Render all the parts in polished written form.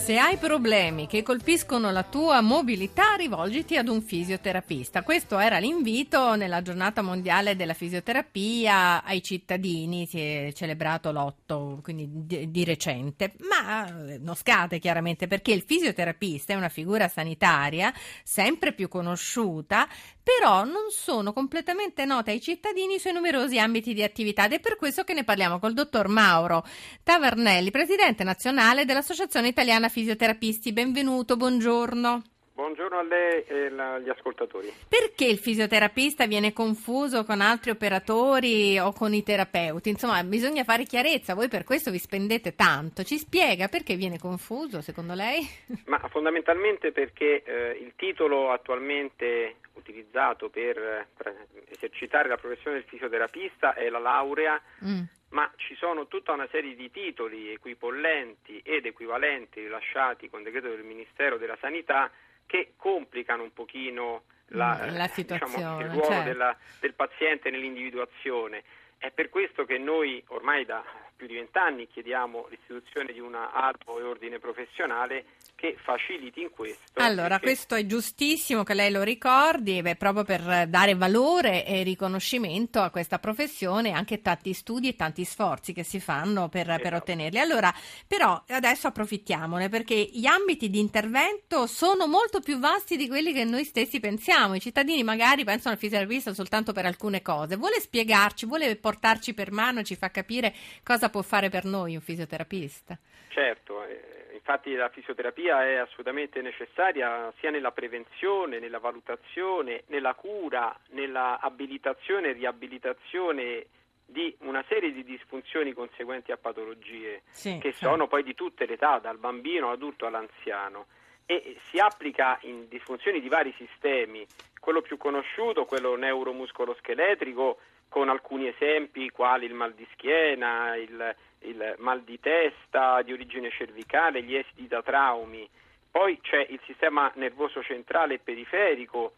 Se hai problemi che colpiscono la tua mobilità, rivolgiti ad un fisioterapista. Questo era l'invito nella giornata mondiale della fisioterapia ai cittadini, si è celebrato l'8, quindi di recente, ma non scade chiaramente, perché il fisioterapista è una figura sanitaria sempre più conosciuta, però non sono completamente note ai cittadini i suoi numerosi ambiti di attività, ed è per questo che ne parliamo col dottor Mauro Tavernelli, presidente nazionale dell'Associazione Italiana Fisioterapisti. Benvenuto, buongiorno. Buongiorno a lei e agli ascoltatori. Perché il fisioterapista viene confuso con altri operatori o con i terapeuti? Insomma, bisogna fare chiarezza, voi per questo vi spendete tanto. Ci spiega perché viene confuso, secondo lei? Ma fondamentalmente perché il titolo attualmente utilizzato per esercitare la professione del fisioterapista è la laurea, ma ci sono tutta una serie di titoli equipollenti ed equivalenti rilasciati con decreto del Ministero della Sanità che complicano un pochino la situazione, il ruolo certo. del paziente nell'individuazione. È per questo che noi ormai da più di 20 anni chiediamo l'istituzione di una albo e ordine professionale che faciliti in questo. Allora, questo è giustissimo che lei lo ricordi, proprio per dare valore e riconoscimento a questa professione, anche tanti studi e tanti sforzi che si fanno per ottenerli. Allora, però adesso approfittiamone, perché gli ambiti di intervento sono molto più vasti di quelli che noi stessi pensiamo. I cittadini magari pensano al fisioterapista soltanto per alcune cose. Vuole spiegarci, vuole portarci per mano, ci fa capire cosa può fare per noi un fisioterapista? Certo, infatti la fisioterapia è assolutamente necessaria sia nella prevenzione, nella valutazione, nella cura, nella abilitazione e riabilitazione di una serie di disfunzioni conseguenti a patologie sono poi di tutte le età, dal bambino all'adulto all'anziano, e si applica in disfunzioni di vari sistemi. Quello più conosciuto, quello neuromuscoloscheletrico, con alcuni esempi quali il mal di schiena, il mal di testa di origine cervicale, gli esiti da traumi. Poi c'è il sistema nervoso centrale e periferico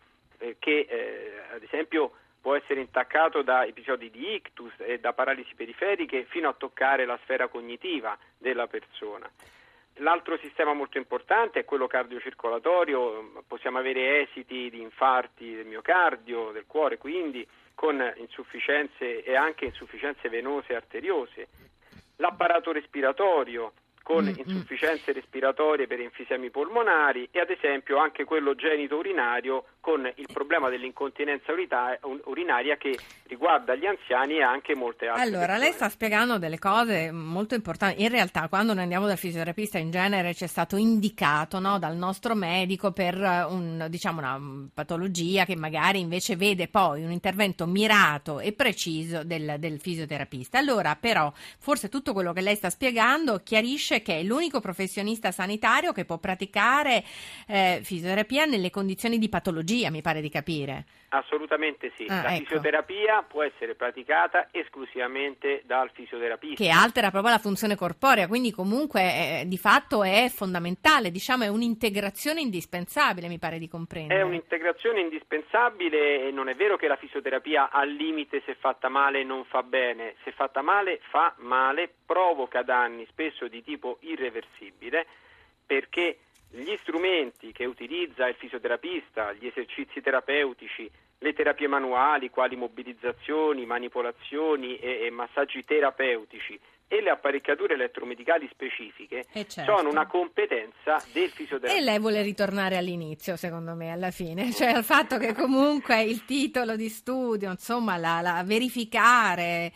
che ad esempio può essere intaccato da episodi di ictus e da paralisi periferiche fino a toccare la sfera cognitiva della persona. L'altro sistema molto importante è quello cardiocircolatorio, possiamo avere esiti di infarti del miocardio, del cuore, quindi con insufficienze e anche insufficienze venose e arteriose. L'apparato respiratorio con insufficienze respiratorie per enfisemi polmonari e ad esempio anche quello genito-urinario con il problema dell'incontinenza urinaria che riguarda gli anziani e anche molte altre persone. Lei sta spiegando delle cose molto importanti. In realtà quando noi andiamo dal fisioterapista in genere ci è stato indicato, no, dal nostro medico per una patologia che magari invece vede poi un intervento mirato e preciso del fisioterapista. Allora però forse tutto quello che lei sta spiegando chiarisce che è l'unico professionista sanitario che può praticare fisioterapia nelle condizioni di patologia, mi pare di capire. Assolutamente sì, la fisioterapia può essere praticata esclusivamente dal fisioterapista. Che altera proprio la funzione corporea, quindi comunque di fatto è fondamentale, diciamo è un'integrazione indispensabile, mi pare di comprendere. È un'integrazione indispensabile e non è vero che la fisioterapia al limite se fatta male non fa bene, se fatta male fa male, provoca danni spesso di tipo irreversibile perché gli strumenti che utilizza il fisioterapista, gli esercizi terapeutici, le terapie manuali, quali mobilizzazioni, manipolazioni e massaggi terapeutici e le apparecchiature elettromedicali specifiche sono una competenza del fisioterapista. E lei vuole ritornare all'inizio, secondo me, alla fine, cioè al fatto che comunque il titolo di studio, insomma, la verificare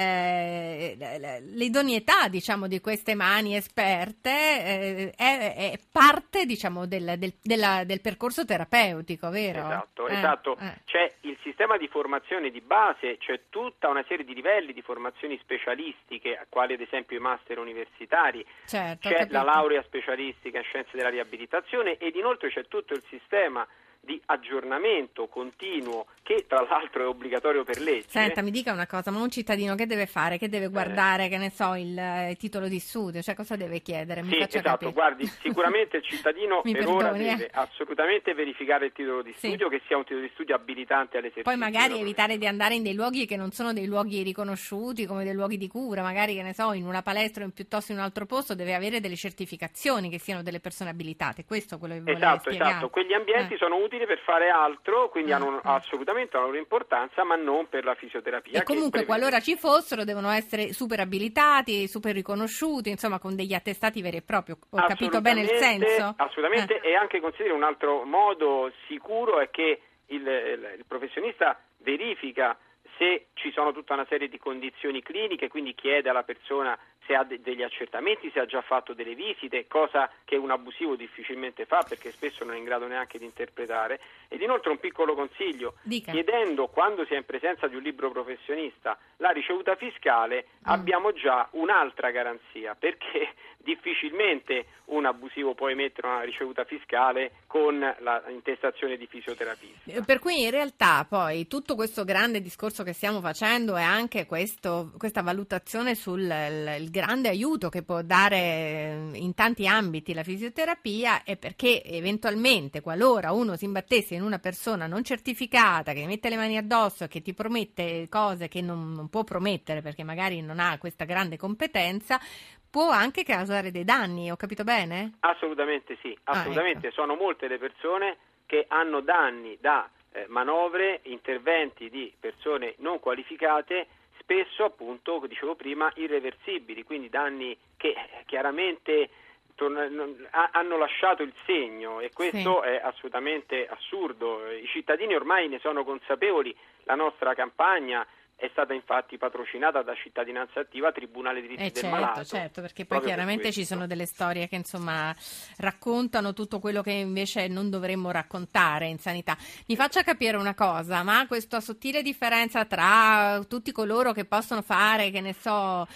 l'idoneità, diciamo, di queste mani esperte è parte, diciamo, del percorso terapeutico, vero? Esatto. C'è il sistema di formazione di base, c'è tutta una serie di livelli di formazioni specialistiche, quali ad esempio i master universitari, c'è la laurea specialistica in scienze della riabilitazione ed inoltre c'è tutto il sistema di aggiornamento continuo, che tra l'altro è obbligatorio per legge. Senta, mi dica una cosa, ma un cittadino che deve fare? Che deve guardare, che ne so, il titolo di studio? Cioè, cosa deve chiedere? Mi faccia capire. Guardi, sicuramente il cittadino per ora deve assolutamente verificare il titolo di studio, che sia un titolo di studio abilitante all'esercizio. Poi magari evitare di andare in dei luoghi che non sono dei luoghi riconosciuti, come dei luoghi di cura, magari, che ne so, in una palestra o piuttosto in un altro posto, deve avere delle certificazioni che siano delle persone abilitate. Questo è quello che volevo spiegare. Esatto, quegli ambienti sono utili per fare altro, quindi hanno assolutamente una loro importanza, ma non per la fisioterapia. E comunque qualora ci fossero devono essere super abilitati, super riconosciuti, insomma con degli attestati veri e propri. Ho capito bene il senso? Assolutamente, e anche considero un altro modo sicuro è che il professionista verifica se ci sono tutta una serie di condizioni cliniche, quindi chiede alla persona se ha degli accertamenti, se ha già fatto delle visite, cosa che un abusivo difficilmente fa perché spesso non è in grado neanche di interpretare. Ed inoltre un piccolo consiglio: chiedendo, quando si è in presenza di un libero professionista, la ricevuta fiscale, abbiamo già un'altra garanzia, perché difficilmente un abusivo può emettere una ricevuta fiscale con la intestazione di fisioterapista. Per cui in realtà poi tutto questo grande discorso che stiamo facendo è anche questa valutazione sul il grande aiuto che può dare in tanti ambiti la fisioterapia, è perché eventualmente qualora uno si imbattesse in una persona non certificata che mette le mani addosso e che ti promette cose che non può promettere perché magari non ha questa grande competenza, può anche causare dei danni, ho capito bene? Assolutamente sì, assolutamente. Ecco. Sono molte le persone che hanno danni da manovre, interventi di persone non qualificate, spesso appunto, come dicevo prima, irreversibili, quindi danni che chiaramente hanno lasciato il segno, e questo è assolutamente assurdo. I cittadini ormai ne sono consapevoli. La nostra campagna è stata infatti patrocinata da Cittadinanza Attiva, Tribunale dei Diritti del Malato. Certo, perché poi chiaramente ci sono delle storie che insomma raccontano tutto quello che invece non dovremmo raccontare in sanità. Mi faccia capire una cosa, ma questa sottile differenza tra tutti coloro che possono fare, che ne so,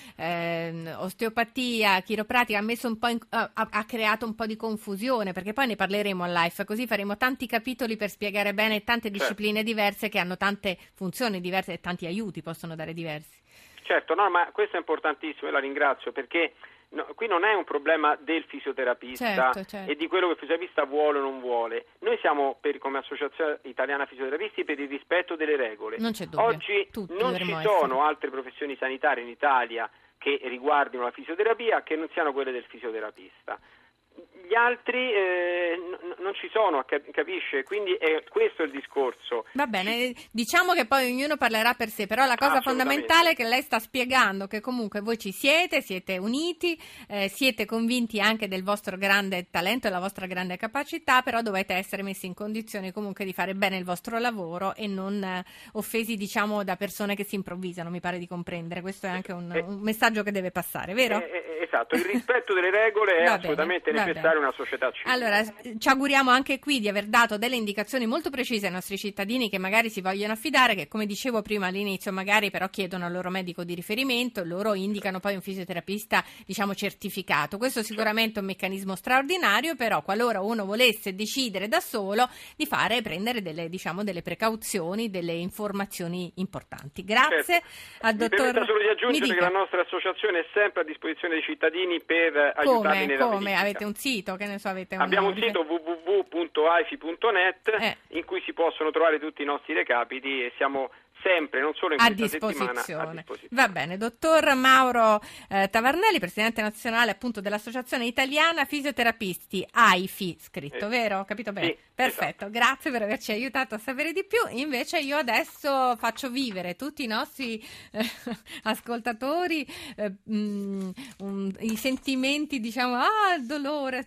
osteopatia, chiropratica, ha creato un po' di confusione, perché poi ne parleremo al live, così faremo tanti capitoli per spiegare bene tante discipline diverse che hanno tante funzioni diverse e tanti aiuti possono dare diversi. Certo, no, ma questo è importantissimo e la ringrazio, perché qui non è un problema del fisioterapista e di quello che il fisioterapista vuole o non vuole. Noi siamo, come Associazione Italiana Fisioterapisti, per il rispetto delle regole. Non c'è dubbio. Oggi non ci sono altre professioni sanitarie in Italia che riguardino la fisioterapia che non siano quelle del fisioterapista. Gli altri non ci sono, capisce? Quindi è questo il discorso. Va bene, diciamo che poi ognuno parlerà per sé, però la cosa fondamentale è che lei sta spiegando che comunque voi ci siete uniti, siete convinti anche del vostro grande talento e la vostra grande capacità, però dovete essere messi in condizioni comunque di fare bene il vostro lavoro e non offesi, diciamo, da persone che si improvvisano, mi pare di comprendere. Questo è anche un messaggio che deve passare, vero? Esatto, il rispetto delle regole è assolutamente necessario in una società civile. Allora, ci auguriamo anche qui di aver dato delle indicazioni molto precise ai nostri cittadini che magari si vogliono affidare, che come dicevo prima all'inizio magari però chiedono al loro medico di riferimento, loro indicano poi un fisioterapista, diciamo, certificato. Questo sicuramente è un meccanismo straordinario, però qualora uno volesse decidere da solo di prendere delle precauzioni, delle informazioni importanti. Grazie al dottor. Mi permetta solo di aggiungere che la nostra associazione è sempre a disposizione dei cittadini per aiutarli nella verifica. Avete un sito? Che ne so, abbiamo un sito www.aifi.net in cui si possono trovare tutti i nostri recapiti e siamo sempre, non solo in questa settimana, a disposizione. Va bene, dottor Mauro Tavarnelli, presidente nazionale appunto dell'Associazione Italiana Fisioterapisti, AIFI, scritto, vero? Ho capito bene? Sì, perfetto, esatto. Grazie per averci aiutato a sapere di più. Invece io adesso faccio vivere tutti i nostri ascoltatori i sentimenti, diciamo, il dolore,